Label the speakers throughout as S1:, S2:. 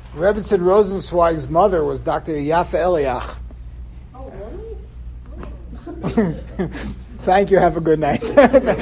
S1: Rebbetzin Rosenzweig's mother was Dr. Yafa Eliach.
S2: Oh, really?
S1: Thank you. Have a good night.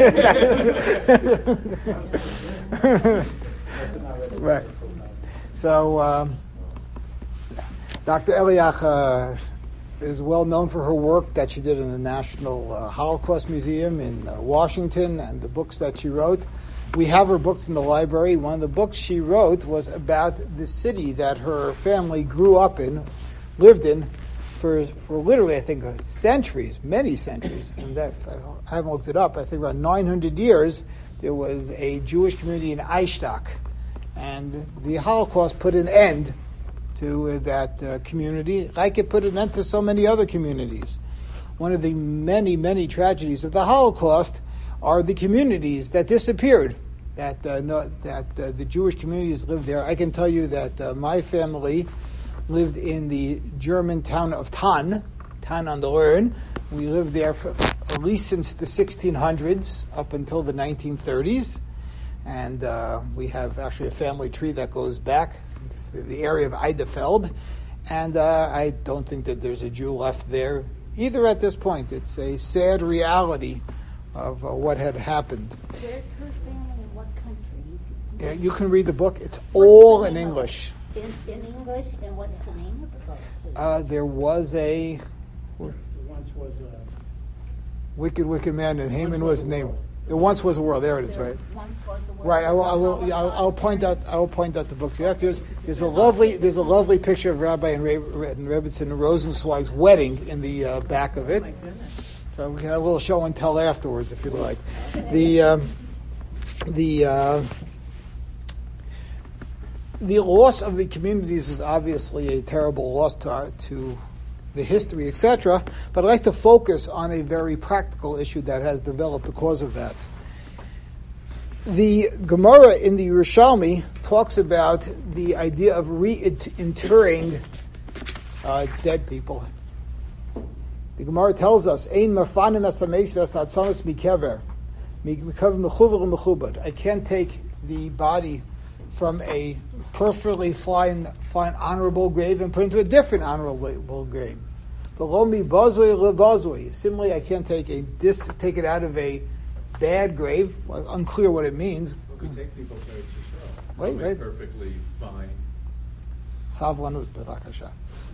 S1: Right. So, Dr. Eliach is well known for her work that she did in the National Holocaust Museum in Washington and the books that she wrote. We have her books in the library. One of the books she wrote was about the city that her family grew up in, lived in, for literally, I think, centuries, many centuries. And that, I haven't looked it up. I think around 900 years, there was a Jewish community in Eichstätt. And the Holocaust put an end to that community, like it put an end to so many other communities. One of the many, many tragedies of the Holocaust are the communities that disappeared, that the Jewish communities lived there. I can tell you that my family lived in the German town of Thann on the Rhön. We lived there for at least since the 1600s up until the 1930s. And we have actually a family tree that goes back to the area of Eidefeld. And I don't think that there's a Jew left there either at this point. It's a sad reality of what had happened.
S2: Where's her family in what country?
S1: Yeah, you can read the book. It's all in English.
S2: In English, and what's the name of the book, please?
S1: There was a
S3: Once was a
S1: wicked man, and Haman was the name. There once was a world. There it is, right?
S2: Once was a world.
S1: Right. I'll point out the books. You have to. There's a lovely picture of Rabbi and Rebbetzin Rosenzweig's wedding in the back of it. So we can have a little show and tell afterwards if you like. The loss of the communities is obviously a terrible loss to the history, etc. But I'd like to focus on a very practical issue that has developed because of that. The Gemara in the Yerushalmi talks about the idea of reinterring dead people. The Gemara tells us, "Ein mafanim esameis v'asatzanos mikever, mikever mechuver mechubad." I can't take the body from a perfectly fine, honorable grave and put into a different honorable grave. Similarly, I can't take it out of a bad grave. Unclear what it means.
S4: Well, we take people to Yisrael.
S1: Wait.
S4: Perfectly fine.
S1: Savlanut, b'vakasha.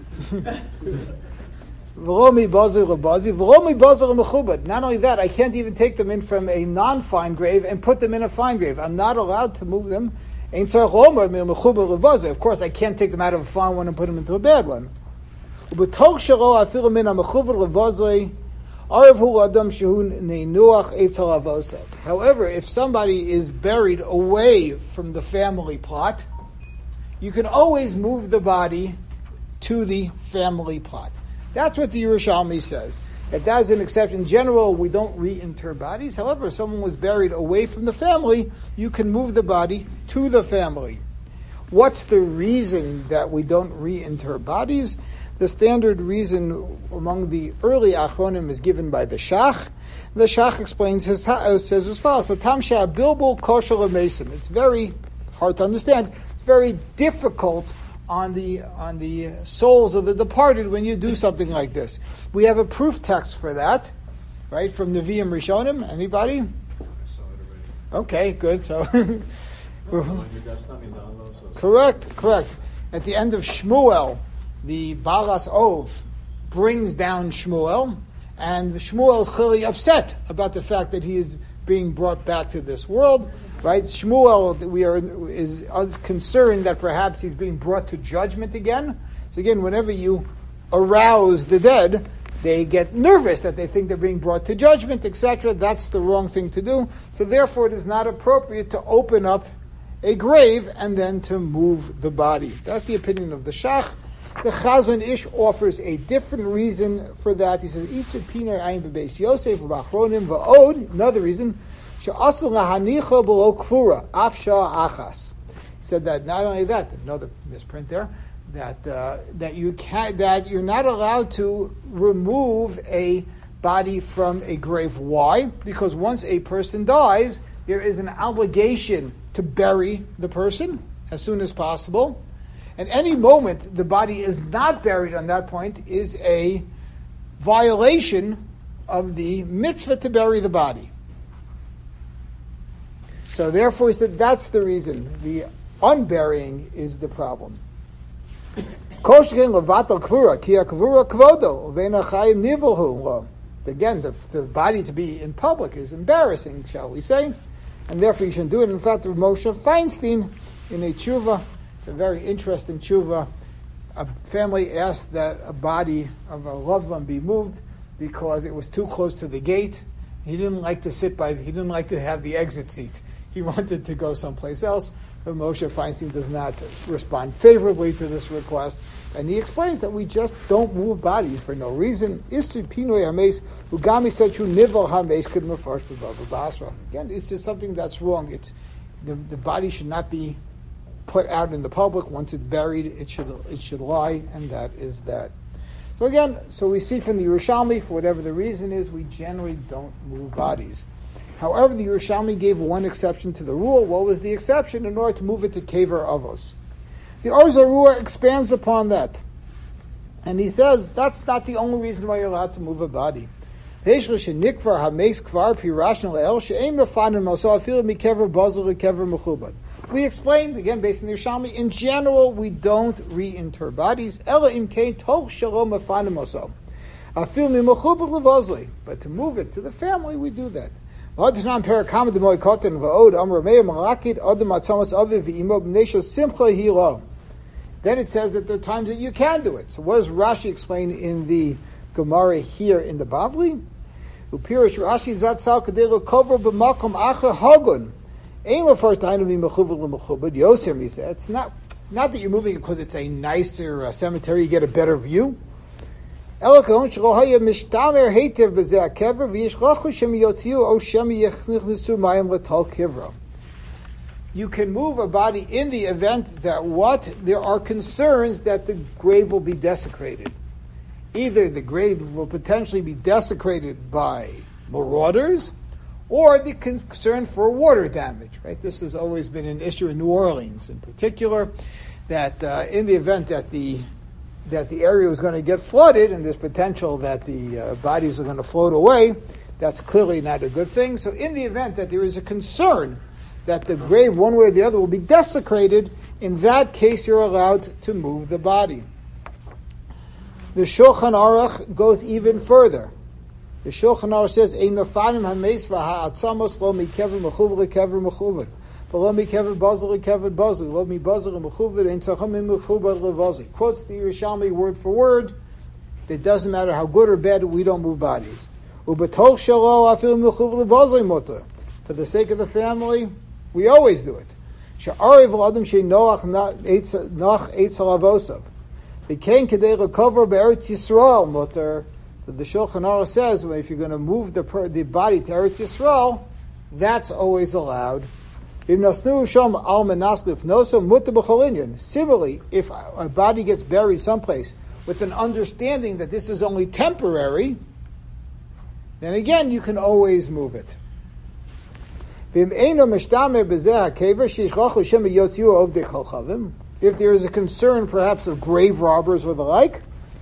S1: Not only that, I can't even take them in from a non-fine grave and put them in a fine grave. I'm not allowed to move them. Of course, I can't take them out of a fine one and put them into a bad one. However, if somebody is buried away from the family plot, you can always move the body to the family plot. That's what the Yerushalmi says. That is an exception. In general, we don't reinter bodies. However, if someone was buried away from the family, you can move the body to the family. What's the reason that we don't reinter bodies? The standard reason among the early Achronim is given by the Shach. The Shach explains, says as follows, it's very hard to understand. It's very difficult on the souls of the departed when you do something like this. We have a proof text for that, right, from Nevi'im Rishonim. Anybody?
S4: I saw it already.
S1: Okay, good. So,
S4: Correct.
S1: correct. At the end of Shmuel, the Balas Ov brings down Shmuel, and Shmuel is clearly upset about the fact that he is being brought back to this world. Right, Shmuel is concerned that perhaps he's being brought to judgment again. So again, whenever you arouse the dead, they get nervous that they think they're being brought to judgment, etc. That's the wrong thing to do. So therefore, it is not appropriate to open up a grave and then to move the body. That's the opinion of the Shach. The Chazon Ish offers a different reason for that. He says, Yosef v'achronim. Another reason. He said that not only that, another misprint there, that you're not allowed to remove a body from a grave. Why? Because once a person dies, there is an obligation to bury the person as soon as possible. And any moment the body is not buried on that point is a violation of the mitzvah to bury the body. So therefore he said that's the reason. The unburying is the problem. Again, the body to be in public is embarrassing, shall we say, and therefore you shouldn't do it. In fact, Moshe Feinstein, in a tshuva, it's a very interesting tshuva, a family asked that a body of a loved one be moved because it was too close to the gate. He didn't like to have the exit seat. He wanted to go someplace else. But Moshe Feinstein does not respond favorably to this request, and he explains that we just don't move bodies for no reason. Again, it's just something that's wrong. It's the body should not be put out in the public. Once it's buried, it should lie, and that is that. So again, we see from the Yerushalmi, for whatever the reason is, we generally don't move bodies. However, the Yerushalmi gave one exception to the rule. What was the exception? In order to move it to Kever Avos. The Or Zarua expands upon that. And he says that's not the only reason why you're allowed to move a body. We explained, again, based on the Yerushalmi, in general, we don't reinter bodies. But to move it to the family, we do that. Then it says that there are times that you can do it. So what does Rashi explain in the Gemara here in the Bavli? It's not that you're moving it because it's a nicer cemetery, you get a better view. You can move a body in the event that there are concerns that the grave will be desecrated. Either the grave will potentially be desecrated by marauders, or the concern for water damage. Right? This has always been an issue in New Orleans, in particular, that in the event that the area was going to get flooded and there's potential that the bodies are going to float away, that's clearly not a good thing. So in the event that there is a concern that the grave, one way or the other, will be desecrated, in that case you're allowed to move the body. The Shulchan Aruch goes even further. The Shulchan Aruch says, Ein mefanim hameisva ha'atzamos lo mikever mechuv lekever mechuvad. Quotes the Yerushalmi word for word. It doesn't matter how good or bad, we don't move bodies. For the sake of the family, we always do it. So the Shulchan Aruch says, well, if you're going to move the body to Eretz Yisrael, that's always allowed. Similarly, if a body gets buried someplace with an understanding that this is only temporary, then again you can always move it. If there is a concern perhaps of grave robbers or the like,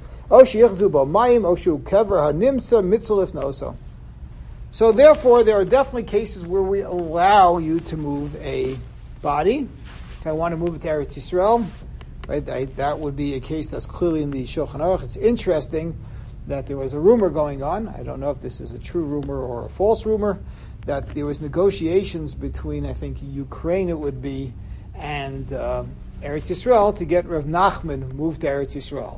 S1: so therefore, there are definitely cases where we allow you to move a body. If I want to move it to Eretz Yisrael, right, that would be a case that's clearly in the Shulchan Aruch. It's interesting that there was a rumor going on. I don't know if this is a true rumor or a false rumor, that there was negotiations between, I think, Ukraine it would be, and Eretz Yisrael to get Rav Nachman moved to Eretz Yisrael.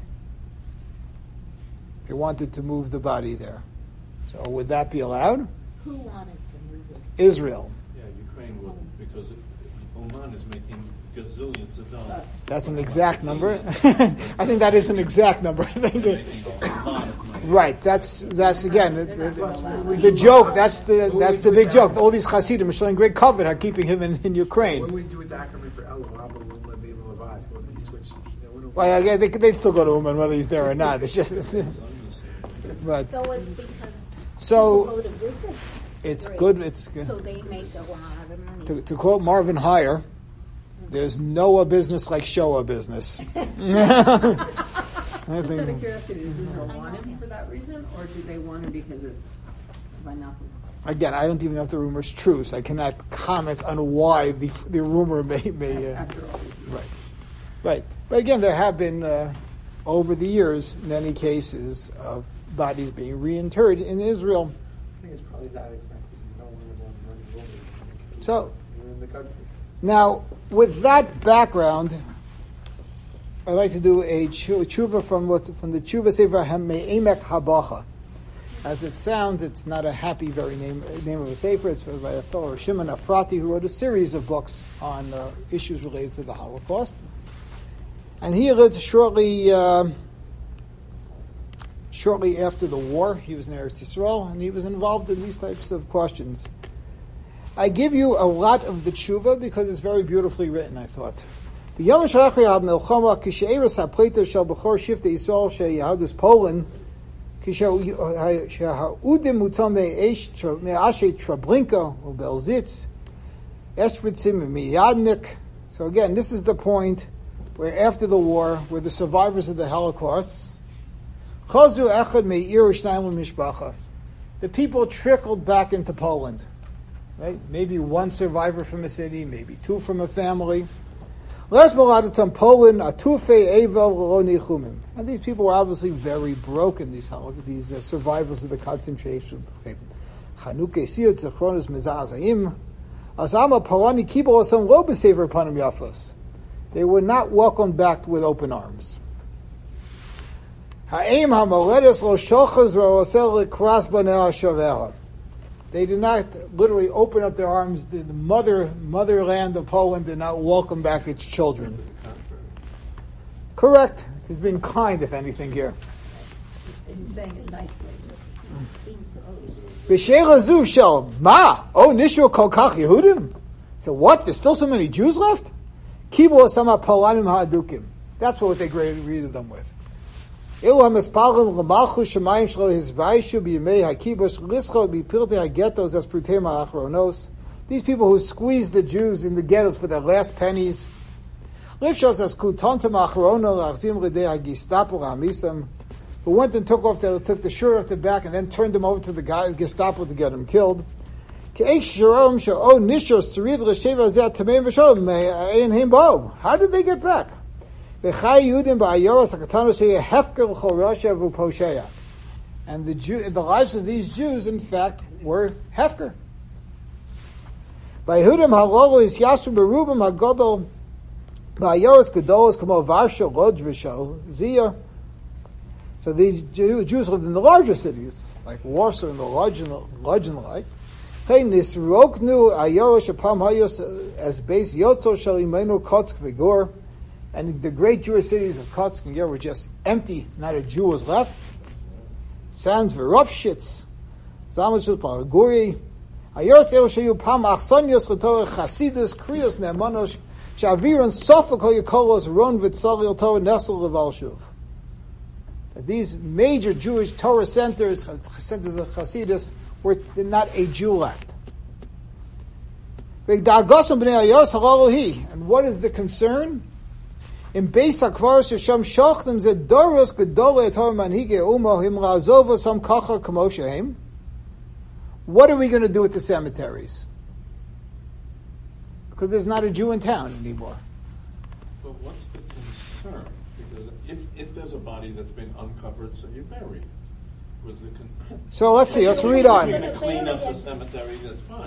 S1: They wanted to move the body there. So would that be allowed?
S2: Who wanted to move this?
S1: Israel.
S4: Yeah, Ukraine wouldn't, because Oman is making gazillions of dollars.
S1: That's an exact number. I think that is an exact number.
S4: They're making a lot of money.
S1: Right. That's again the joke. That's the big joke. All these Hasidim showing great covet are keeping him in Ukraine.
S5: What do we do with the acronym for El Rabba Lula Baby Levad? When we switch,
S1: Well, yeah, they'd still go to Uman whether he's there or not. It's just. But
S2: So it's because
S1: so
S2: people go to visit.
S1: it's
S2: Great.
S1: good. It's good.
S2: So they make a lot of money.
S1: To quote Marvin Heyer, There's Noah business like Shoah business.
S6: Just out of curiosity, does Israel want him for that reason, or do they want him because it's by nothing?
S1: Again, I don't even know if the rumor is true, so I cannot comment on why the rumor may
S6: After all these years.
S1: right. But again, there have been over the years many cases of bodies being reinterred in Israel.
S5: I think it's probably that exact because you don't want everyone running over
S1: So
S5: you're in the country.
S1: now, with that background, I'd like to do a tshuva from the Tshuva Sefer Me'emek Habacha. As it sounds, it's not a happy very name of a sefer. It's by a fellow Shimon Afrati who wrote a series of books on issues related to the Holocaust. And he lived shortly after the war. He was in Eretz Yisrael, and he was involved in these types of questions. I give you a lot of the tshuva because it's very beautifully written, I thought. Poland. כשהאודים מותם מאשי טרבלינקה ובלזיץ, אשוויצים ומיאדניק. So again, this is the point where after the war, where the survivors of the Holocaust, חזרו אחד מעיר ושניים למשפחה. The people trickled back into Poland. Right? Maybe one survivor from a city, maybe two from a family. And these people were obviously very broken, these survivors of the concentration camp. They were not welcomed back with open arms. They did not literally open up their arms. The motherland of Poland did not welcome back its children. Correct. He's being kind, if anything, here.
S6: He's saying it nicely.
S1: B'sheila zu shel ma nishu kol kach Yehudim. So what? There's still so many Jews left? Kibu sama palanim ha'adukim. That's what they greeted them with. These people who squeeze the Jews in the ghettos for their last pennies. Who went and took the shirt off the back and then turned them over to the Gestapo to get them killed. How did they get back? And the lives of these Jews, in fact, were hefker. So these Jews lived in the larger cities, like Warsaw and the Lodz and the like. And the great Jewish cities of Kotsk and Ger were just empty. Not a Jew was left. Sounds Verovshitz. Zamashut Palaguri. Ayos El Shayu Pam Achsonios Chotor Chasidus Krios Ne'manos Shaviran Sofak Hoyakolos Ron Vitzalil Torah Nesel Levalshuv. That these major Jewish Torah centers of Chasidus, did not a Jew left. And what is the concern? In Beis HaKvaros Shesham Shochtem Ze Doros Gedolei Torah Manhige Umo Him La'azova Sam Kacha Kamo Shehem. What are we going to do with the cemeteries? Because there's not a Jew in town anymore.
S4: But what's the concern? Because if there's a body that's been uncovered, so you bury it.
S1: So let's see. Let's read on.
S4: You're going to clean up the cemetery. That's fine.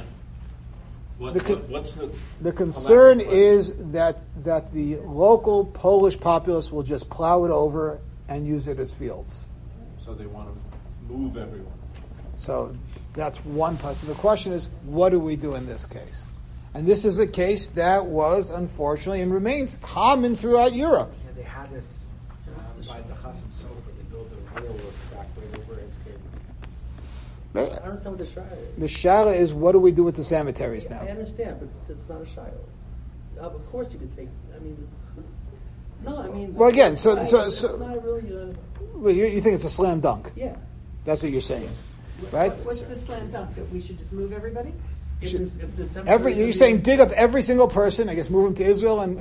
S1: The concern is that the local Polish populace will just plow it over and use it as fields.
S4: So they want to move everyone.
S1: So that's one part. So the question is, what do we do in this case? And this is a case that was, unfortunately, and remains common throughout Europe.
S5: Yeah, they had this by the Chasim Sofer. They built a railroad track right over Edscape.
S7: I understand what the Shire is.
S1: The Shire is, what do we do with the cemeteries now?
S7: I understand, but it's not a Shire. Of course you could take,
S1: Well, again,
S7: it's not really
S1: well, you think it's a slam dunk?
S7: yeah.
S1: That's what you're saying, right?
S6: What's the slam dunk? That we should just move everybody?
S7: If
S1: should-
S7: there's- if the cemetery
S1: you're
S7: is
S1: saying
S7: gonna
S1: dig up every single person, I guess move them to Israel and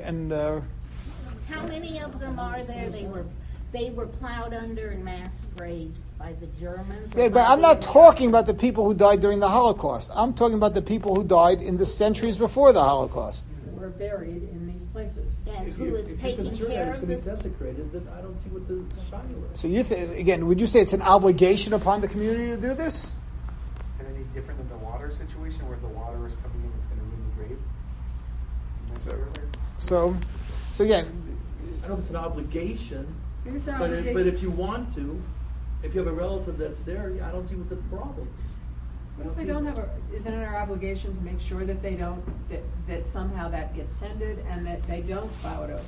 S2: How many of them are there? They were plowed under in mass graves by the Germans. or
S1: yeah, but
S2: by
S1: I'm
S2: the
S1: not talking about the people who died during the Holocaust. I'm talking about the people who died in the centuries before the Holocaust.
S6: Were buried in these places.
S2: And
S7: If
S2: who
S7: you're
S2: is taking
S7: concerned that
S2: care
S7: it's
S2: of
S7: going to be
S2: this?
S7: desecrated, then I don't see what the shadow is.
S1: So you again, would you say it's an obligation upon the community to do this?
S5: Is it any different than the water situation where the water is coming in, it's going to ruin the grave? You mentioned earlier?
S1: So again,
S7: I don't know if it's an obligation,
S6: It is an
S7: but
S6: obligation.
S7: if you want to, if you have a relative that's there, I don't see what the problem is. I
S6: What if they
S7: see-
S6: don't have isn't it our obligation to make sure that they don't, that somehow that gets tended and that they don't plow it over?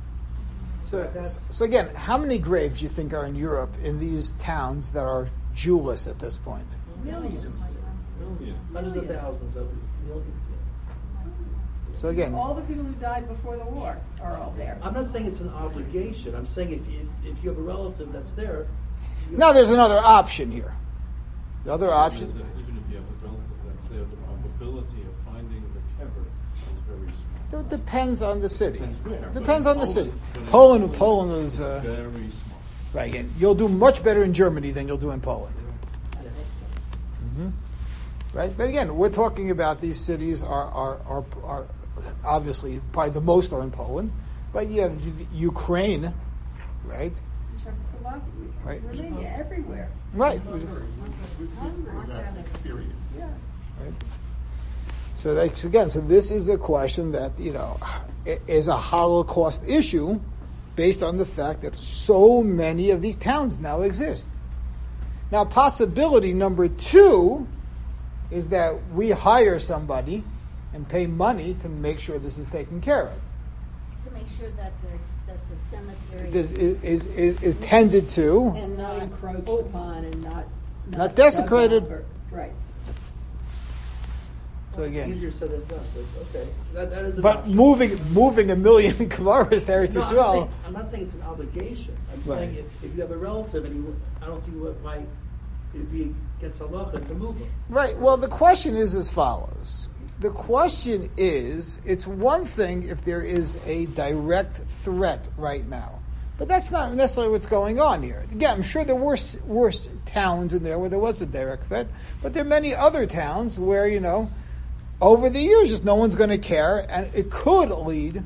S1: so again, how many graves do you think are in Europe in these towns that are Jewless at this point?
S6: Millions.
S4: Yeah.
S7: Hundreds of
S6: Millions.
S7: thousands of millions. Yeah.
S1: So again,
S6: All the people who died before the war are all there.
S7: I'm not saying it's an obligation. I'm saying if you have a relative that's there.
S1: now there's another option here. The other option.
S4: Even if you have a relative that's there, the probability of finding the kever is very small.
S1: It depends on the city.
S4: Depends where,
S1: Depends
S4: but
S1: on the city.
S4: but in
S1: Poland is
S4: very small.
S1: right. Again, you'll do much better in Germany than you'll do in Poland. Right, but again, we're talking about these cities are obviously probably the most are in Poland, but you have Ukraine, right?
S6: Czechoslovakia,
S1: Right.
S6: Romania, everywhere.
S1: Right.
S4: Experience.
S6: Yeah.
S1: Right. So so this is a question that is a Holocaust issue, based on the fact that so many of these towns now exist. Now, possibility number 2 is that we hire somebody and pay money to make sure this is taken care of.
S2: To make sure that the cemetery.
S1: This is tended to.
S6: And not encroached upon and
S1: Not desecrated.
S6: dug up, right.
S1: So again,
S7: Easier said than done, but okay. That is an
S1: but
S7: option.
S1: moving a million kvaras there to
S7: No,
S1: swell.
S7: I'm not saying it's an obligation. I'm
S1: Right.
S7: saying if you have a relative and I don't see why it'd be against halacha to move them.
S1: Right. Well, the question is as follows. The question is, it's one thing if there is a direct threat right now. But that's not necessarily what's going on here. Again, I'm sure there were worse towns in there where there was a direct threat, but there are many other towns where, over the years, just no one's going to care, and it could lead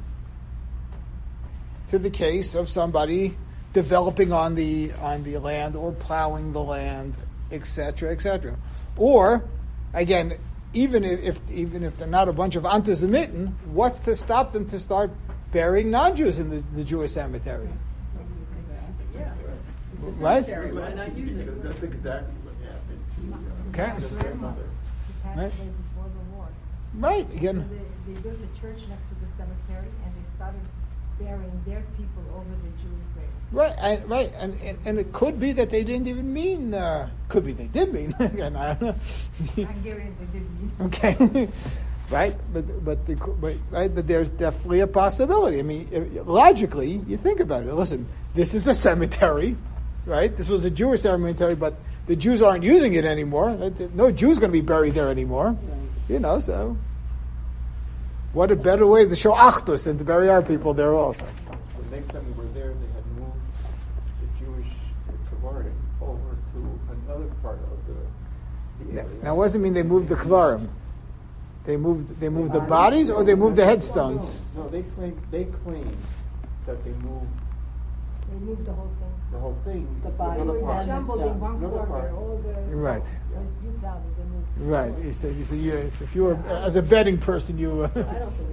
S1: to the case of somebody developing on the land or plowing the land, etc., etc. Or, again, even if they're not a bunch of antisemiten, what's to stop them to start burying non-Jews in the Jewish cemetery?
S6: Yeah. It's a
S1: Right?
S6: cemetery, why not use it?
S4: Because that's exactly what happened to
S1: Okay.
S4: his grandmother.
S8: He passed
S1: Right.
S8: away before the war.
S1: Right.
S8: So
S1: Again,
S8: they built a church next to the cemetery, and they started burying their people over the Jewish graves.
S1: right, and it could be that they didn't even mean. Could be they did mean. Again, I don't know.
S8: Hungarians, they didn't mean.
S1: Okay, right, but there's definitely a possibility. I mean, logically, you think about it. Listen, this is a cemetery, right? This was a Jewish cemetery, but the Jews aren't using it anymore. No Jew's going to be buried there anymore. So what a better way to show achdus than to bury our people there also.
S9: The next time we were there, they had moved the Jewish Kvarim over to another part of the area.
S1: Now, what does it mean they moved the kvarim? They moved the bodies, or they moved the headstones?
S9: No, they claim that they moved
S8: They moved the whole thing.
S9: the whole thing.
S6: The
S9: to
S6: bodies
S9: another
S8: They
S9: part.
S8: were jumbled in one
S9: Another
S8: corner,
S9: part.
S8: all the
S1: Right.
S8: stones. So you plowed it, they moved.
S1: Right. You said if you were as a betting person, you.
S8: I don't believe that.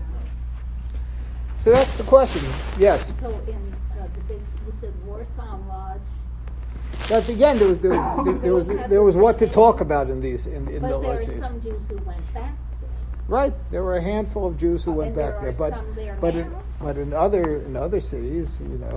S1: So that's the question. Yes.
S2: So in the big, you said Warsaw Lodge,
S1: But again, there was what to talk about in the
S2: but there are
S1: lectures.
S2: some Jews who went back there.
S1: Right. There were a handful of Jews who went
S2: And
S1: back
S2: there
S1: there,
S2: are some there
S1: but
S2: now?
S1: in other cities,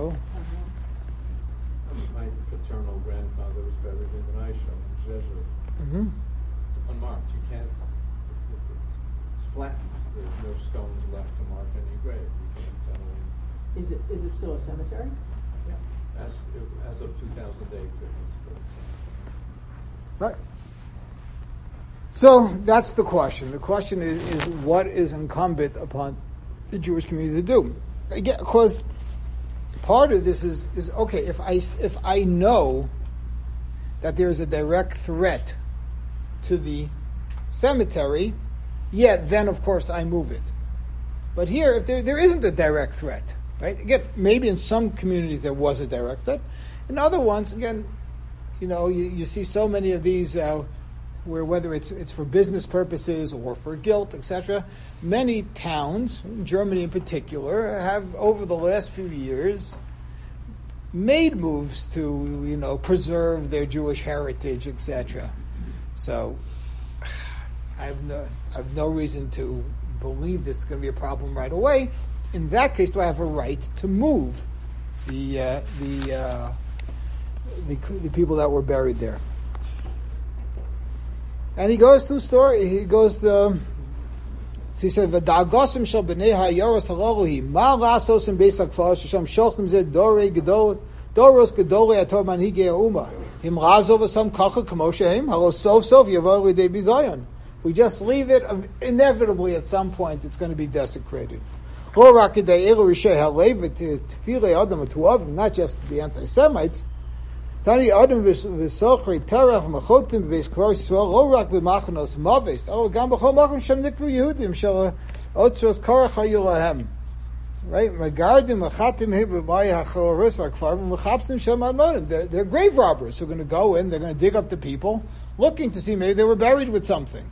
S4: My paternal grandfather was buried in Reisha, in Jeju.
S1: Mhm.
S4: Unmarked. You can't. It's flattened. There's no stones left to mark any grave. You can't tell.
S6: Is it still a cemetery?
S4: As of 2008, it was still.
S1: Right. So that's the question. The question is what is incumbent upon the Jewish community to do? Again, because part of this is okay, if I know that there's a direct threat to the cemetery, then of course I move it. But here, if there isn't a direct threat, right? Again, maybe in some communities there was a direct threat. In other ones, again, you see so many of these where whether it's for business purposes or for guilt, etc. Many towns, Germany in particular, have over the last few years made moves to preserve their Jewish heritage, etc. So I have no reason to believe this is going to be a problem right away. In that case, do I have a right to move the people that were buried there? And he goes to story. He goes to. So he said, "V'da'agosim shel b'nei ha'yoros halaluhi ma la'asos in beis hakfar shesham shochtim zeh doros gedolei ator manhigei ha'uma him razov v'sam kacha kamo shehem halo sof yavo l'idei bizayon." We just leave it, inevitably at some point it's going to be desecrated. Not just the anti-Semites. Tani Adam v'sochri terach v'machotim v'veis kvar Yisrael lo rak b'machanos maves elo gam b'chol makom shem nikvu Yehudim shel otzros korach hayu lahem. Right? Magardim machatim he b'may ha'choros v'akfar v'machapsim shem admonim. They're grave robbers who are going to go in, they're going to dig up the people, looking to see maybe they were buried with something.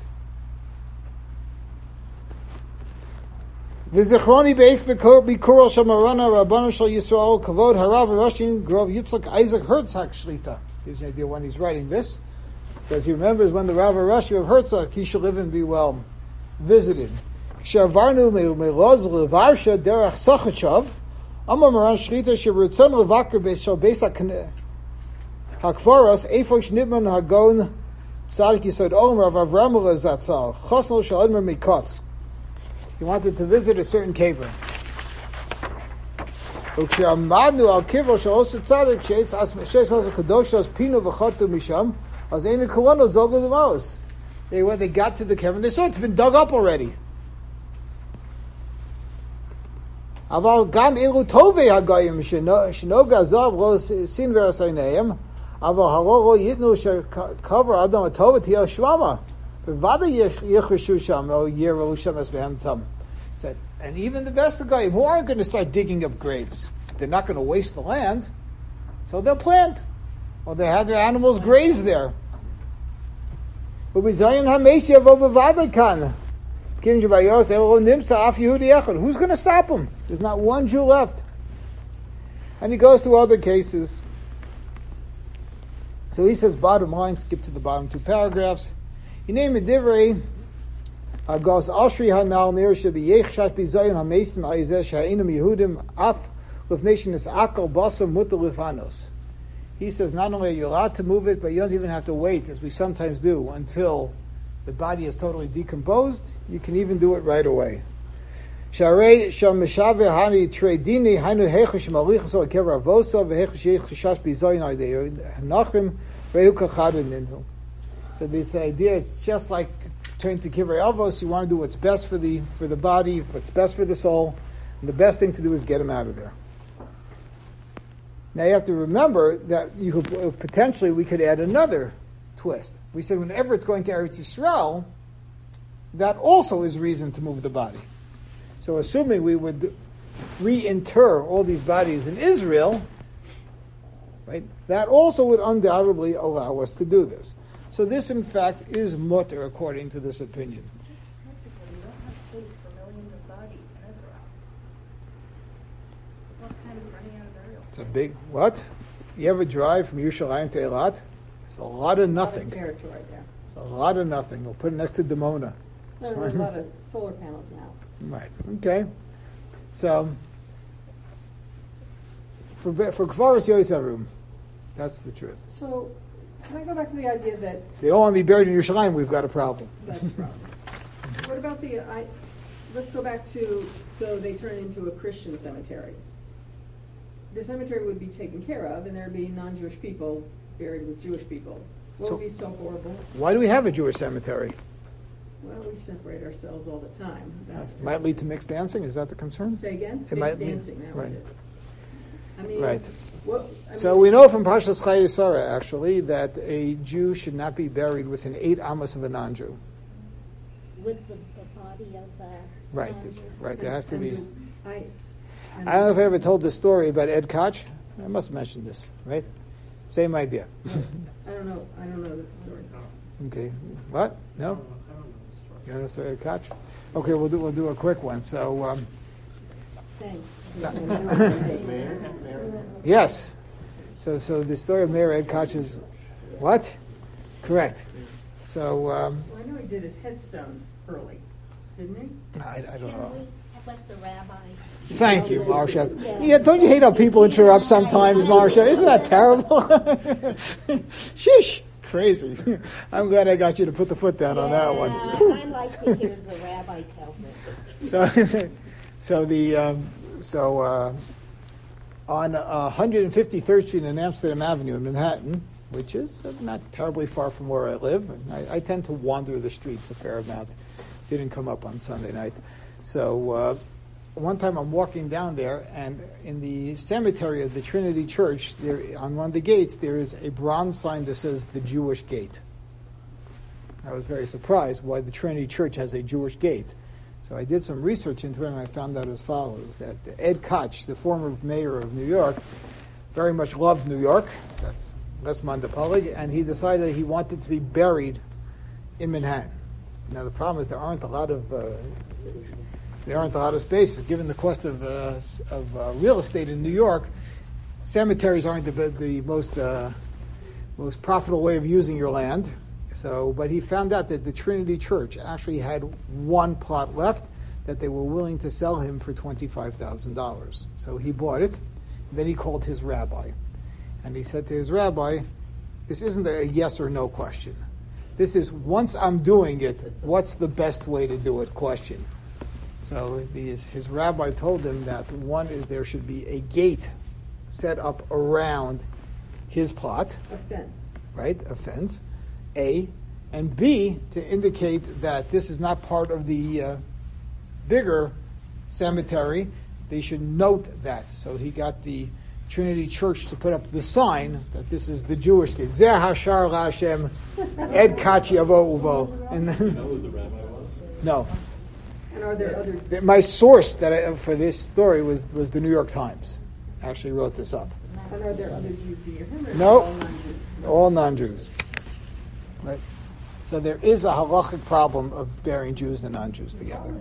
S1: V'zichroni beis b'kurol shel marana rabbanu shel Yisrael kavod harav Roshin Grov Yitzchak Isaac Herzog Shlita. Gives an idea when he's writing this. He says he remembers when the Rav Rashi of Herzog, he shall live and be well visited. Kshavarnu me'loz levarsha derech sochachav amar maran Shlita sheberitzon levakar beis shel beis hakvaros efosh nidman hagon tzadik yisod olam Rav Avram Zatzal chosno shel admer mikotsk. He wanted to visit a certain caver. When they got to the cavern, they saw it's been dug up already. Said, and even the best of guys who aren't going to start digging up graves, they're not going to waste the land, so they'll plant, or they have their animals graze there. Who's going to stop them? There's not one Jew left. And he goes to other cases. So he says, bottom line, skip to the bottom two paragraphs. You name it divrei. Agos Ashri Hanal Nir should be Yechshash Bizayon Hamesim Aizesh Ha'inam Yehudim Af with nation is Akal Basar Mutter Lifanos. He says not only are you allowed to move it, but you don't even have to wait, as we sometimes do, until the body is totally decomposed. You can even do it right away. Sharei Sham Meshave Hani Treidini Hainu Hechesh Malichos Kever Avoso Vehechesh Yechshash Bizayon Aideyo Nachim Reukachadin Ninhu. So this idea, it's just like turning to Kivrei Avos. You want to do what's best for the body, what's best for the soul, and the best thing to do is get him out of there. Now you have to remember that we could add another twist. We said whenever it's going to Eretz Yisrael, that also is reason to move the body. So assuming we would reinter all these bodies in Israel, right, that also would undoubtedly allow us to do this. So this, in fact, is mutter according to this opinion.
S2: You don't have space for millions of bodies in Israel. What kind of running out of burial?
S1: It's a big, what? You ever drive from Yerushalayim to Eilat? It's a lot of nothing.
S6: Territory there.
S1: It's a lot of nothing. We'll put it next to Dimona.
S6: There are a lot of solar panels now.
S1: Right, okay. So, for Kfaris Yosefu, that's the truth.
S6: So, can I go back to the idea that...
S1: If they all want to be buried in Yerushalayim, we've got a problem.
S6: That's the problem. What about let's go back to, so they turn into a Christian cemetery. The cemetery would be taken care of, and there'd be non-Jewish people buried with Jewish people. What would be so horrible?
S1: Why do we have a Jewish cemetery?
S6: Well, we separate ourselves all the time.
S1: Might lead to mixed dancing. Is that the concern?
S6: Say again?
S1: It might
S6: Mixed
S1: lead-
S6: dancing, that was
S1: right.
S6: it. I mean,
S1: Right. So
S6: mean,
S1: we know from Parshas Chayei Sarah, actually, that a Jew should not be buried within 8 amos of a non-Jew.
S2: With the body of that.
S1: Right, right. There has to be.
S6: I
S1: I don't know if I ever told this story about Ed Koch. I must have mentioned this, right? Same idea.
S6: I don't know the story.
S1: Okay. What? No?
S3: I don't know the story.
S1: You know the story of Koch? Okay, we'll do a quick one. So,
S6: Thanks.
S1: yes. So the story of Mayor Ed Koch is what? Correct. So,
S6: Well, I know he did his headstone early, didn't he?
S1: I don't
S2: Can
S1: know.
S2: we let the rabbi?
S1: Thank you, Marcia. Yeah, don't you hate how people interrupt sometimes, Marcia? Isn't that terrible? Sheesh, crazy. I'm glad I got you to put the foot down on that one.
S2: I like to hear the rabbi tell me.
S1: On 153rd Street and Amsterdam Avenue in Manhattan, which is not terribly far from where I live, I tend to wander the streets a fair amount. Didn't come up on Sunday night. So one time I'm walking down there, and in the cemetery of the Trinity Church, there on one of the gates, there is a bronze sign that says the Jewish Gate. I was very surprised why the Trinity Church has a Jewish gate. So I did some research into it, and I found out as follows, that Ed Koch, the former mayor of New York, very much loved New York. That's Les Montepolig, and he decided that he wanted to be buried in Manhattan. Now the problem is there aren't a lot of spaces. Given the cost of real estate in New York, cemeteries aren't the most profitable way of using your land. So, but he found out that the Trinity Church actually had one plot left that they were willing to sell him for $25,000. So he bought it. And then he called his rabbi, and he said to his rabbi, "This isn't a yes or no question. This is, once I'm doing it, what's the best way to do it question." So his rabbi told him that one is there should be a gate set up around his plot,
S6: A fence.
S1: right? A fence, A, and B, to indicate that this is not part of the bigger cemetery. They should note that. So he got the Trinity Church to put up the sign that this is the Jewish gate. Zeh hashar la'Hashem, Ed Koch yavo uvo. And then,
S4: You know who the rabbi was?
S1: no.
S6: And are there other?
S1: My source for this story was the New York Times. Actually wrote this up.
S6: And are there other Jews near him? Or
S1: Nope.
S6: all non-Jews?
S1: All non-Jews. Right. So there is a halachic problem of burying Jews and non-Jews together.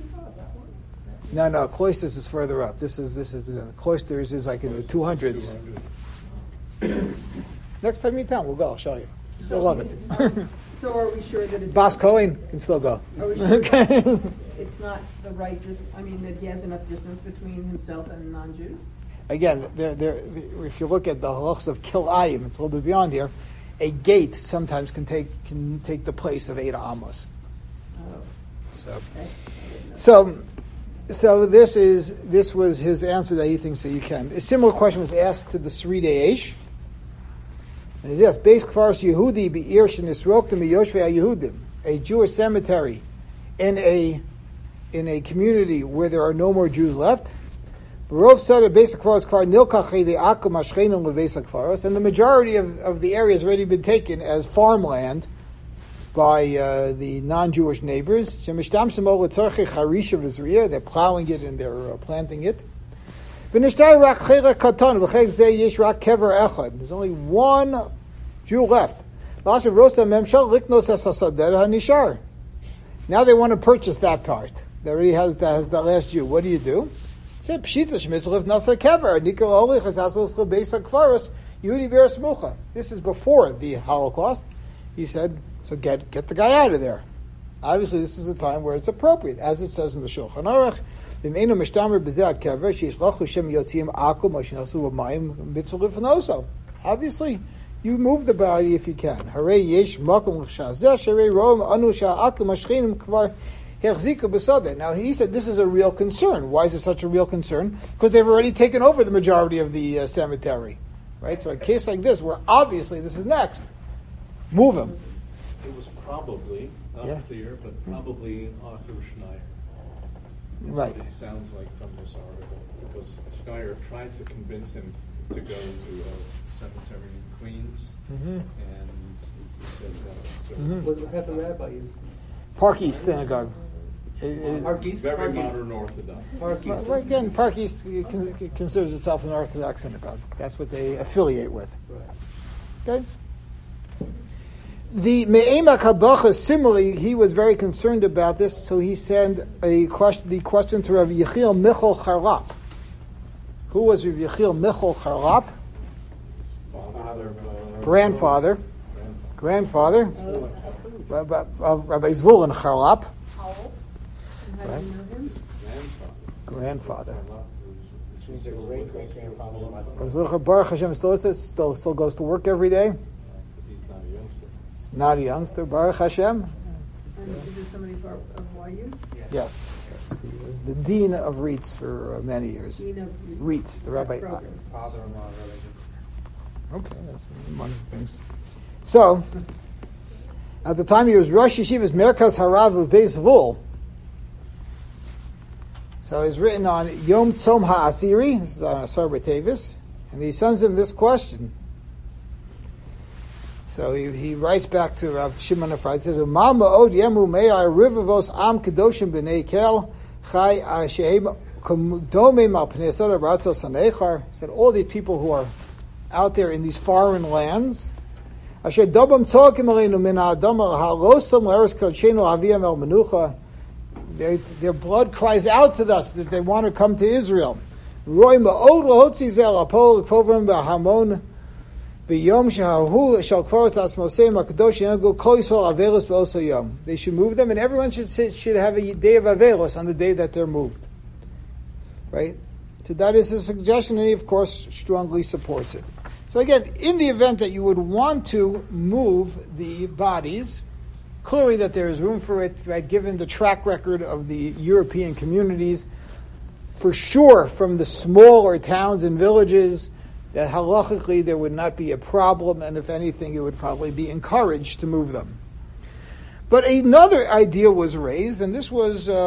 S1: No, Cloisters is further up. This is Cloisters is like in the 200s. Next time you're in town, we'll go. I'll show you. You'll love it.
S6: So are we sure that it's?
S1: Bas Cohen can still go.
S6: Are we sure that it's not the right that he has enough distance between himself and non-Jews?
S1: Again, if you look at the halachas of Kilayim, it's a little bit beyond here. A gate sometimes can take the place of 8 amos.
S6: Oh, okay.
S1: So this was his answer that he thinks that you can. A similar question was asked to the Sridei Eish. And he's asked, Beis Kfaras Yehudi be'ir shenisroktem miyoshvei Yehudim, a Jewish cemetery in a community where there are no more Jews left. Barov said a Beis Kfaras kvar nilkachei de'akum ashchenim lebeis Kfaras, and the majority of the area has already been taken as farmland by the non-Jewish neighbors. They're plowing it and they're planting it. There's only one Jew left. Now they want to purchase that part. That already has the last Jew. What do you do? This is before the Holocaust. He said, so get the guy out of there. Obviously, this is a time where it's appropriate, as it says in the Shulchan Aruch. Obviously, you move the body if you can. Now, he said this is a real concern. Why is it such a real concern? Because they've already taken over the majority of the cemetery. Right? So a case like this, where obviously this is next, move him.
S4: It was probably
S1: Yeah.
S4: Not clear, but probably Arthur Schneier. That's
S1: Right.
S4: what it sounds like from this article, because Schneier tried to convince him to go to a cemetery in Queens,
S1: Mhm.
S4: and he said no. So
S1: Mhm.
S7: What type of rabbi is?
S1: Park East Synagogue.
S7: Park East?
S4: Very
S7: Park East.
S4: modern Orthodox.
S7: Park East.
S1: Well, again, Park East considers itself an Orthodox synagogue. That's what they affiliate with.
S7: Right.
S1: Okay. The Me'emak HaBacha, similarly, he was very concerned about this, so he sent the question to Rav Yechiel Michal Charlap. Who was Rav Yechiel Michal Charlap? Grandfather. Of Rabbi Zvulun Charlap.
S2: How old?
S6: How do you know him?
S1: Grandfather.
S5: She's a great-great-grandfather.
S1: Baruch Hashem still goes to work every day.
S4: Because he's not a youngster.
S1: He's not a youngster. Baruch Hashem.
S6: And is it somebody of YU?
S1: Yes. He was the dean of REITs for many years.
S6: Dean of
S1: REITs, the rabbi.
S6: program.
S5: Father-in-law related.
S1: Okay, that's one of the things. So, at the time he was Rosh Yeshiva's Merkaz Harav of Beis Zvul. So it's written on Yom Tzom HaAsiri, this is on Asar B'Tevis, and he sends him this question. So he writes back to Rav Shimon Efrat, he says, Ma ma'od yemu me'ai rivavos am kedoshim b'nei kel chai shehem domim al pnei sodar b'ratzos hanechar. Said all these people who are out there in these foreign lands, asher dobam tzokim aleinu min ha'adam ha'losam l'eretz kodshenu aviyam el menucha. Their blood cries out to us that they want to come to Israel. Roy ma'od lahotzi zel apol k'fovim b'hamon b'yom shahu shal kvaros asmosei makadosh yanagu kol yisrael avelos b'oso yom. They should move them, and everyone should have a day of avelos on the day that they're moved. Right? So that is a suggestion, and he, of course, strongly supports it. So again, in the event that you would want to move the bodies, clearly that there is room for it, right, given the track record of the European communities, for sure from the smaller towns and villages, that halachically there would not be a problem, and if anything, it would probably be encouraged to move them. But another idea was raised, and this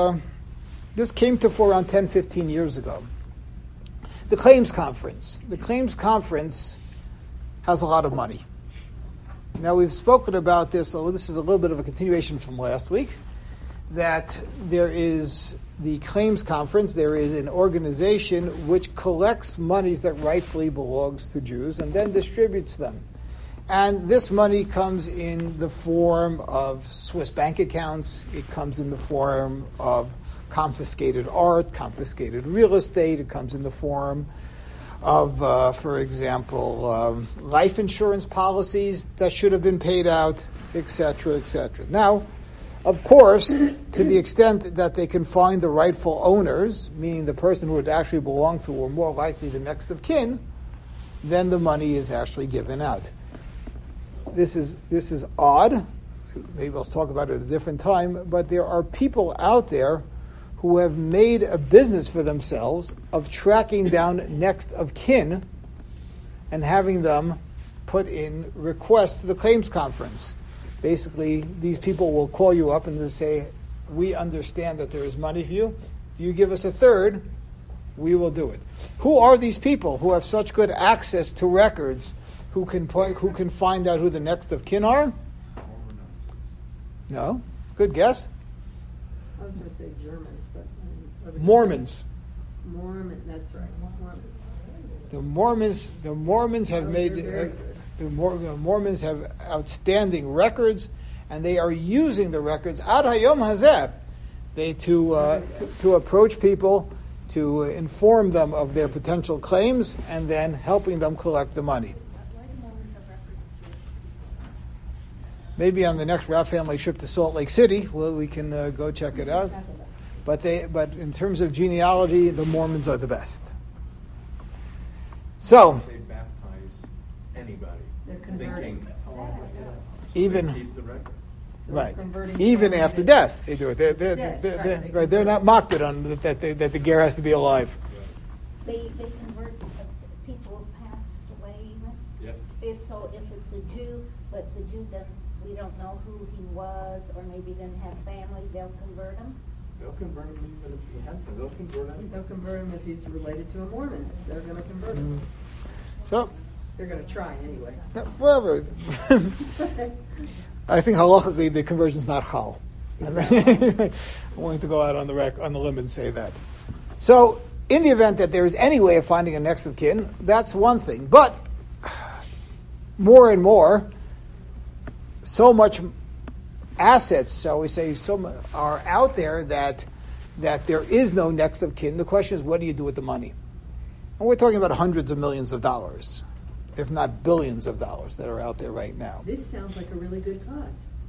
S1: came to fore around 10, 15 years ago. The Claims Conference. The Claims Conference has a lot of money. Now, we've spoken about this, although this is a little bit of a continuation from last week, that there is the Claims Conference, there is an organization which collects monies that rightfully belongs to Jews and then distributes them. And this money comes in the form of Swiss bank accounts, it comes in the form of confiscated art, confiscated real estate, it comes in the form of, for example, life insurance policies that should have been paid out, etc., etc. Now, of course, to the extent that they can find the rightful owners, meaning the person who would actually belong to, or more likely the next of kin, then the money is actually given out. This is odd. Maybe I'll talk about it at a different time, but there are people out there who have made a business for themselves of tracking down next of kin and having them put in requests to the Claims Conference. Basically, these people will call you up and they'll say, we understand that there is money for you. If you give us a third, we will do it. Who are these people who have such good access to records, who can find out who the next of kin are? No? Good guess?
S6: I was going to say Germans, but...
S1: Mormons.
S6: Mormon, that's right.
S1: The Mormons have made... The Mormons have outstanding records, and they are using the records ad hayom hazeh. They to approach people, to inform them of their potential claims, and then helping them collect the money. Maybe on the next Rav family trip to Salt Lake City, we can go check it out. But in terms of genealogy, the Mormons are the best. So.
S4: They baptize anybody.
S6: Thinking,
S1: even
S4: keep the record.
S1: right, even after death, they do it. They're not mocked on that the ger has to be alive.
S2: They convert people who passed away even.
S4: Yep.
S2: So if it's a Jew, but the Jew doesn't we don't know who he was, or maybe didn't have family, they'll convert him?
S4: They'll convert him even if he hasn't. They'll convert him.
S6: They'll convert him if he's related to a Mormon. They're going to convert him.
S1: So,
S6: They're going to try anyway.
S1: whatever. I think halachically the conversion's not chal. I'm willing to go out on the limb and say that. So, in the event that there is any way of finding a next of kin, that's one thing. But more and more, so much assets, shall we say, are out there that there is no next of kin. The question is, what do you do with the money? And we're talking about hundreds of millions of dollars, if not billions of dollars that are out there right now.
S6: This sounds like a really good cause.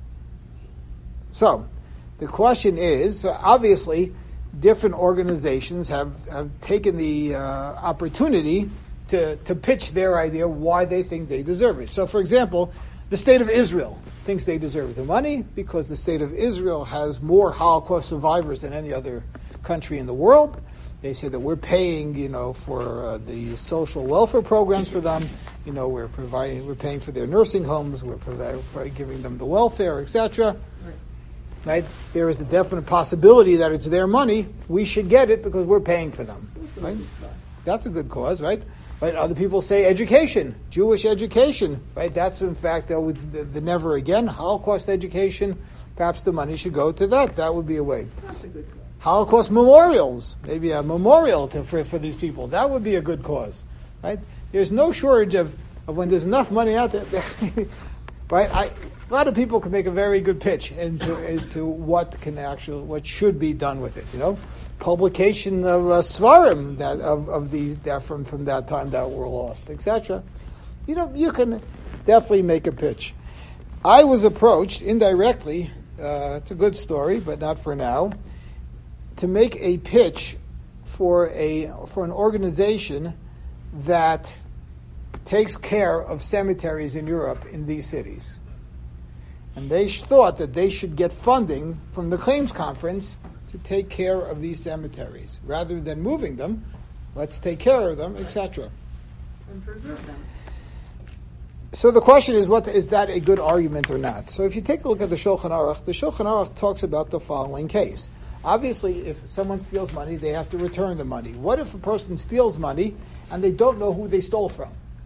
S1: So, the question is, obviously, different organizations have taken the opportunity to pitch their idea why they think they deserve it. So, for example, the State of Israel thinks they deserve the money because the State of Israel has more Holocaust survivors than any other country in the world. They say that we're paying, for the social welfare programs for them. We're paying for their nursing homes. We're giving them the welfare, etc. Right? There is a definite possibility that it's their money. We should get it because we're paying for them. Right? That's a good cause, right? But other people say education, Jewish education, right? That's in fact the never again Holocaust education. Perhaps the money should go to that. That would be a way.
S6: That's a good cause.
S1: Holocaust memorials, maybe a memorial for these people. That would be a good cause, right? There's no shortage of when there's enough money out there, right? A lot of people can make a very good pitch as to what should be done with it. Publication of svarim of these from that time that were lost, etc. You can definitely make a pitch. I was approached indirectly. It's a good story, but not for now. To make a pitch for an organization that takes care of cemeteries in Europe in these cities. And they thought that they should get funding from the Claims Conference to take care of these cemeteries. Rather than moving them, let's take care of them, etc.
S6: And preserve them.
S1: So the question is that a good argument or not? So if you take a look at the Shulchan Aruch talks about the following case. Obviously, if someone steals money, they have to return the money. What if a person steals money and they don't know who they stole from?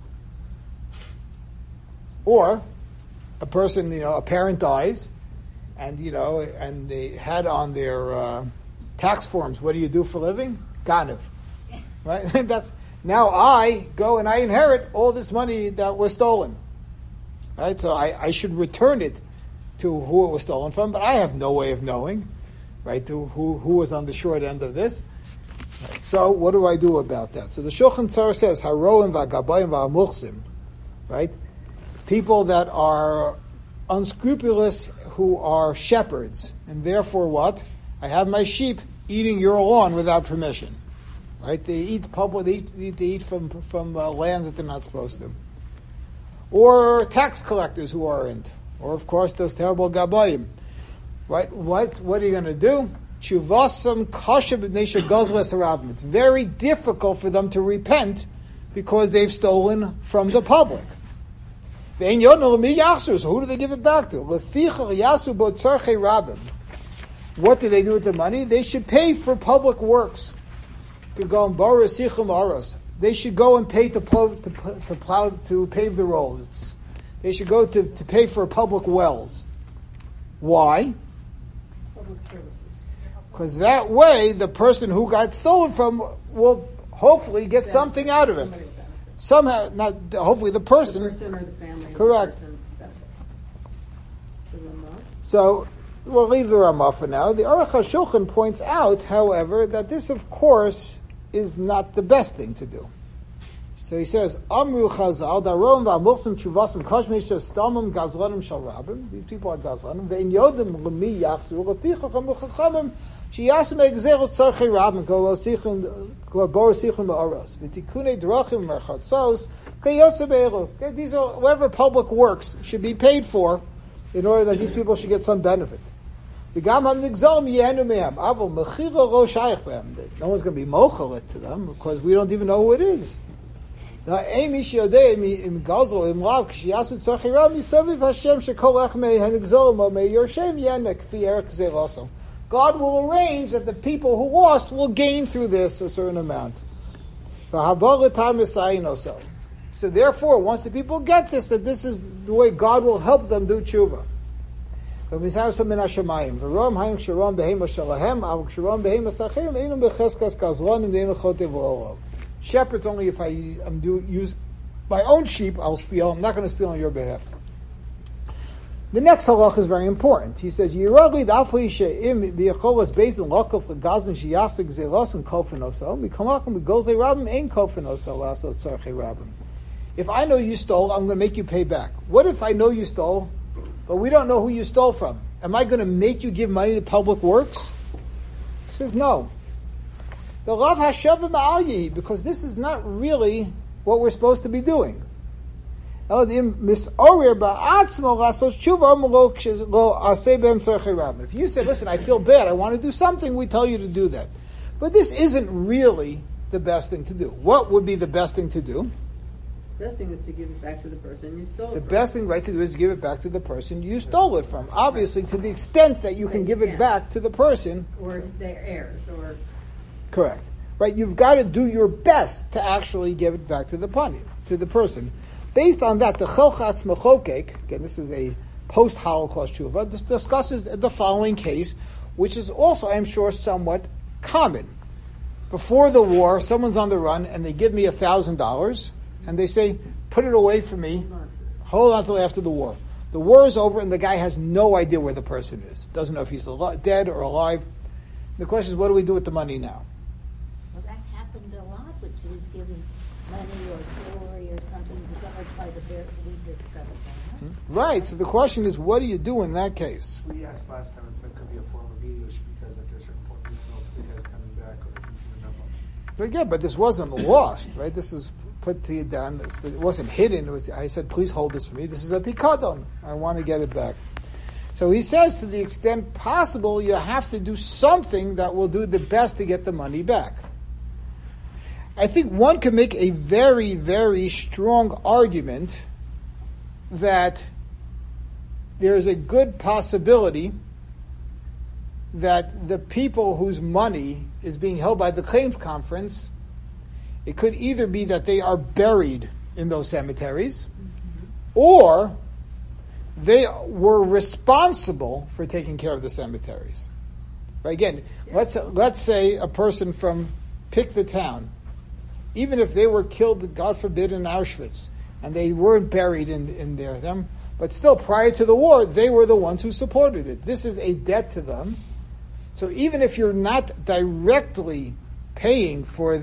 S1: Or a person, a parent dies, and and they had on their tax forms, what do you do for a living? Ganav, right? That's now I go and I inherit all this money that was stolen, right? So I should return it to who it was stolen from, but I have no way of knowing, right? To who was on the short end of this. Right. So what do I do about that? So the Shulchan Aruch says, Haroim v'agabayim v'amuchsim, right? People that are unscrupulous, who are shepherds, and therefore what? I have my sheep eating your lawn without permission, right? They eat from lands that they're not supposed to. Or tax collectors who aren't, or of course those terrible gabayim, right? What are you going to do? Chuvasam kasha b'nei gazlas harabim. It's very difficult for them to repent because they've stolen from the public. So who do they give it back to? What do they do with the money? They should pay for public works. They should go and pay to pave the roads. They should go to pay for public wells. Why?
S6: Public services.
S1: Because that way, the person who got stolen from will hopefully get something out of it. Somehow, not hopefully the person.
S6: The person or the family.
S1: Correct.
S6: Of the person benefits.
S1: So we'll leave the Ramah for now. The Aruch HaShulchan points out, however, that this, of course, is not the best thing to do. So he says, Amru Chazal, Darom v'amuchsim tshuvasim kashmeisha stamim gazlanim shal rabim. These people are gazlanim. Ve'in yodim l'mi yachzu l'fichach amuchachamim sheyasu me'gzerot tzarchei rabim go borosichim ba'aros v'tikunei drachim merchatzos kayotze be'eru. These are whatever public works should be paid for in order that these people should get some benefit. No one's going to be mochel it to them because we don't even know who it is. Amy Shiodei im Gazel im Lav Kshiyasu Tzarchei Rabim Yisoviv Hashem Shekol Echmei Henigzol May Yorshem Yenek Kfi Erik Zeloso. God will arrange that the people who lost will gain through this a certain amount. So therefore, once the people get this, that this is the way God will help them do tshuva. Shepherds only if I use my own sheep, I'll steal. I'm not going to steal on your behalf. The next halach is very important. He says, if I know you stole, I'm going to make you pay back. What if I know you stole, but we don't know who you stole from? Am I going to make you give money to public works? He says, no. The lav hashavim ma'al, because this is not really what we're supposed to be doing. If you say, listen, I feel bad, I want to do something, we tell you to do that. But this isn't really the best thing to do. What would be the best thing to do?
S6: The best thing is to give it back to the person you stole it from.
S1: The best thing to do is give it back to the person you stole it from. Obviously, to the extent that you can give it back to the person.
S6: Or their heirs, or...
S1: Correct. Right? You've got to do your best to actually give it back to the person. Based on that, the Chelchatz Mechokek, again, this is a post-Holocaust tshuva, discusses the following case, which is also, I'm sure, somewhat common. Before the war, someone's on the run, and they give me $1,000, and they say, put it away for me, hold on till after the war. The war is over, and the guy has no idea where the person is. Doesn't know if he's dead or alive. The question is, what do we do with the money now?
S2: Well, that happened a lot, which is giving money or jewelry or something to guard by the bear. We discussed that.
S1: Right, so the question is, what do you do in that case?
S5: We asked last time if it could be a form of Yiddish, because after a certain point, we don't know if the guy's coming back or if he's going to know.
S1: But again, but this wasn't lost, right? This is put to you down. It wasn't hidden. I said, please hold this for me. This is a pikadon. I want to get it back. So he says, to the extent possible, you have to do something that will do the best to get the money back. I think one can make a very, very strong argument that there is a good possibility that the people whose money is being held by the claims conference, it could either be that they are buried in those cemeteries, or they were responsible for taking care of the cemeteries. Right? Again, let's say a person from, pick the town, even if they were killed, God forbid, in Auschwitz, and they weren't buried in them, but still prior to the war, they were the ones who supported it. This is a debt to them. So even if you're not directly paying for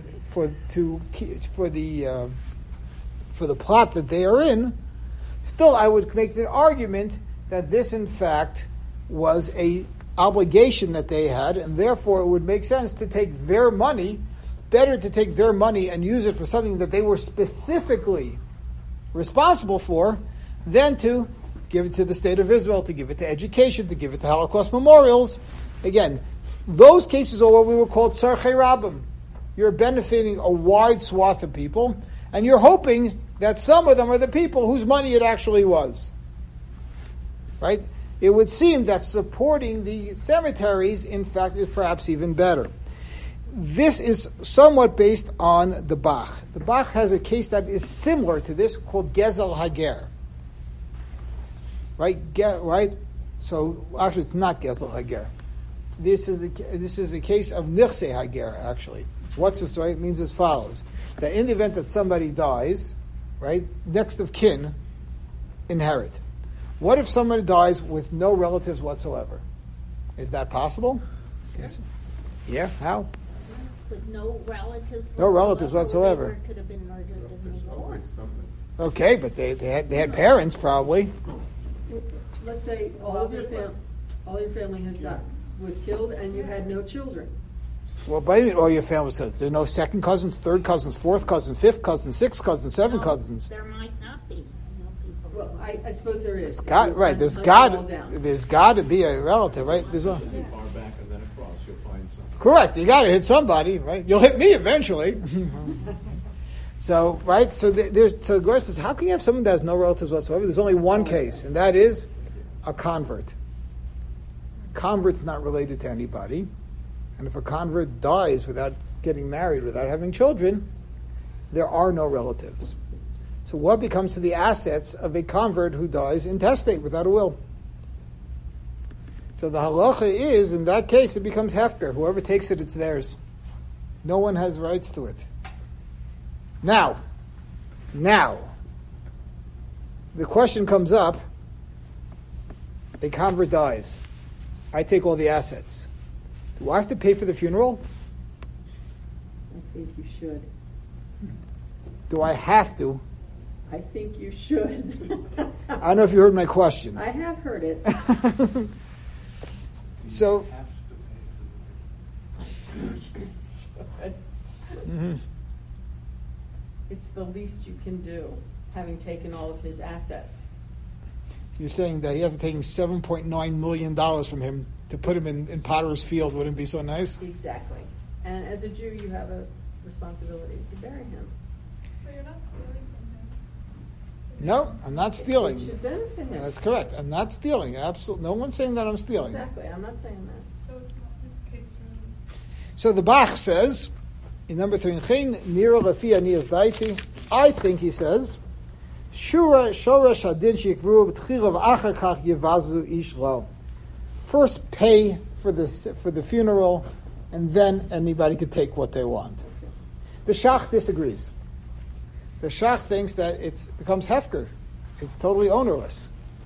S1: the plot that they are in, still I would make the argument that this in fact was a obligation that they had, and therefore it would make sense to take their money, better to take their money and use it for something that they were specifically responsible for, than to give it to the State of Israel, to give it to education, to give it to Holocaust memorials. Again, those cases are what we would call tzarchei rabim. You're benefiting a wide swath of people, and you're hoping that some of them are the people whose money it actually was. Right? It would seem that supporting the cemeteries, in fact, is perhaps even better. This is somewhat based on the Bach. The Bach has a case that is similar to this, called Gezel Hager. Right? Right? So, actually, it's not Gezel Hager. This is a case of Nichse Hager, actually. What's the story? It means as follows. That in the event that somebody dies, right, next of kin inherit. What if somebody dies with no relatives whatsoever? Is that possible? Yes. Yeah, how?
S2: With no relatives.
S1: No relatives whatsoever.
S2: Could have been murdered in the war.
S1: Okay, but they had parents probably.
S6: Let's say all your family was killed, and you had no children.
S1: Well, by the way, all your family says there are no second cousins, third cousins, fourth cousins, fifth cousins, sixth cousins, seven cousins.
S2: There might not be.
S6: Well, I suppose there is.
S1: There's got to be a relative, right? There's
S4: far back and then across, you'll find something.
S1: Correct. You got to hit somebody, right? You'll hit me eventually. So, right? So so Gemara says, how can you have someone that has no relatives whatsoever? There's only one case, and that is a convert. Convert's not related to anybody, and if a convert dies without getting married, without having children, there are no relatives. So what becomes to the assets of a convert who dies intestate without a will? So the halacha is, in that case, it becomes hefker. Whoever takes it, it's theirs. No one has rights to it. Now, the question comes up, a convert dies. I take all the assets. Do I have to pay for the funeral?
S6: I think you should.
S1: Do I have to?
S6: I think you should.
S1: I don't know if you heard my question.
S6: I have heard it.
S1: So,
S6: It's the least you can do, having taken all of his assets.
S1: you're saying that he has to take $7.9 million from him to put him in Potter's Field. Wouldn't it be so nice?
S6: Exactly. And as a Jew, you have a responsibility to bury him.
S10: But you're not stealing from him.
S1: No, I'm not stealing.
S6: It should benefit him.
S1: That's correct. I'm not stealing. Absolutely. No one's saying that I'm stealing.
S6: Exactly. I'm not saying that.
S10: So it's not his case, really.
S1: So the Bach says, in number 3, I think he says, first pay for the funeral, and then anybody could take what they want. The Shach disagrees. The Shach thinks that it becomes hefker. It's totally ownerless.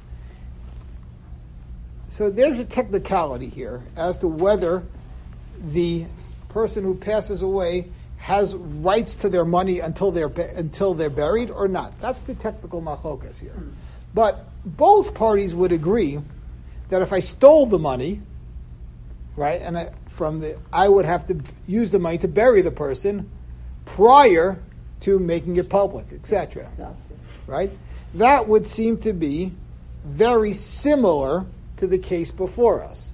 S1: So there's a technicality here as to whether the person who passes away has rights to their money until they're buried or not. That's the technical machlokas here. But both parties would agree that if I stole the money, right, and I would have to use the money to bury the person prior to making it public, etc. Right? That would seem to be very similar to the case before us.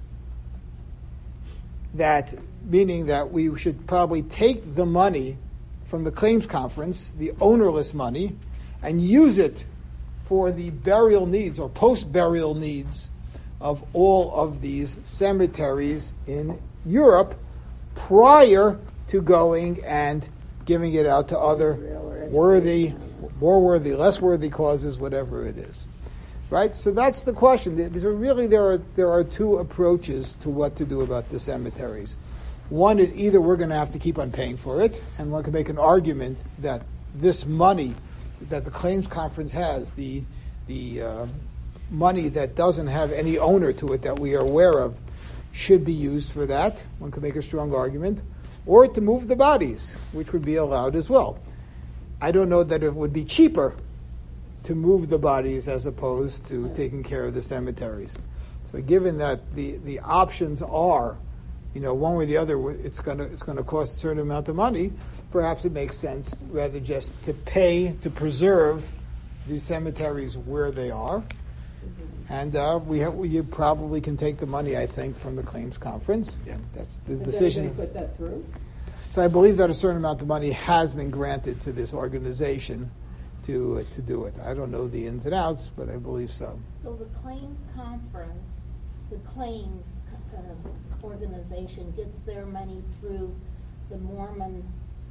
S1: That meaning that we should probably take the money from the claims conference, the ownerless money, and use it for the burial needs or post-burial needs of all of these cemeteries in Europe prior to going and giving it out to other worthy, more worthy, less worthy causes, whatever it is. Right? So that's the question. There are two approaches to what to do about the cemeteries. One is either we're going to have to keep on paying for it, and one can make an argument that this money that the claims conference has, the money that doesn't have any owner to it that we are aware of, should be used for that. One could make a strong argument. Or to move the bodies, which would be allowed as well. I don't know that it would be cheaper to move the bodies as opposed to taking care of the cemeteries. So given that the options are, one way or the other, it's going to cost a certain amount of money, perhaps it makes sense rather just to pay to preserve these cemeteries where they are. And you probably can take the money, I think, from the claims conference. Yeah, that's the decision.
S6: Did they put that through?
S1: So I believe that a certain amount of money has been granted to this organization to do it. I don't know the ins and outs, but I believe so.
S2: So the claims conference, the claims organization gets their money through the Mormon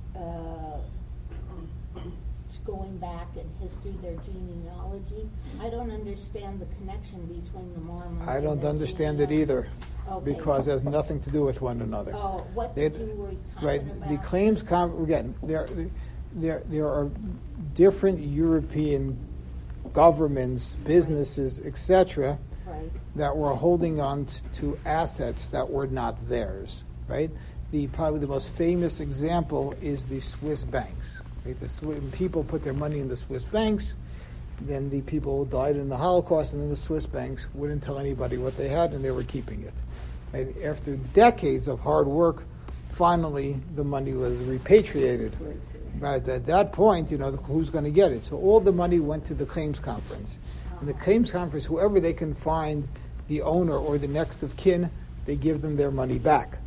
S2: going back in history, their genealogy. I don't understand the connection between the Mormons.
S1: I don't understand it either, because it has nothing to do with one another.
S2: Oh, what did you were talking
S1: right,
S2: about?
S1: the claims again, there are different European governments, businesses, etc.,
S2: right,
S1: that were holding on to assets that were not theirs. Right, probably the most famous example is the Swiss banks. Right? When people put their money in the Swiss banks, then the people died in the Holocaust, and then the Swiss banks wouldn't tell anybody what they had, and they were keeping it. Right? After decades of hard work, finally the money was repatriated. Right? At that point, who's going to get it? So all the money went to the claims conference. And the claims conference, whoever they can find the owner or the next of kin, they give them their money back.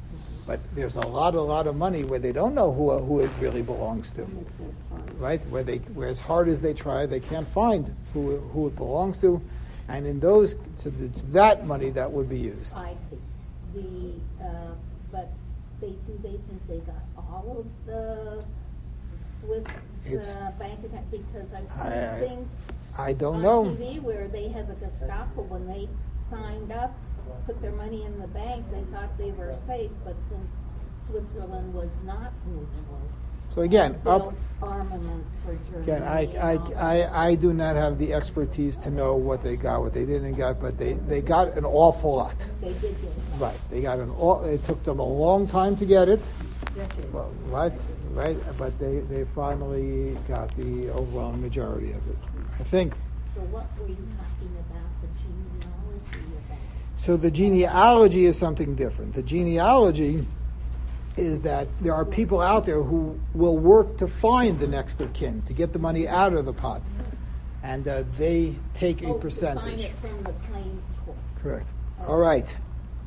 S1: But there's a lot of money where they don't know who it really belongs to, right? Where as hard as they try, they can't find who it belongs to, and in those, so it's that money that would be used.
S2: I see. But they think they got all of the Swiss bank account, because I've seen things
S1: I don't
S2: on
S1: know.
S2: TV where they have a Gestapo, when they signed up, put their money in the banks, they thought they were safe, but since Switzerland was not neutral,
S1: So again,
S2: built armaments for Germany.
S1: Again,
S2: and all that.
S1: I do not have the expertise to know what they got, what they didn't get, but they got an awful lot.
S2: They did get it.
S1: Right, they got it took them a long time to get it. Well, right, but they finally got the overwhelming majority of it, I think.
S2: So what were you talking about, the genealogy of that?
S1: So the genealogy is something different. The genealogy is that there are people out there who will work to find the next of kin, to get the money out of the pot, and they take a percentage.
S2: To find it from the claims court.
S1: Correct. All right.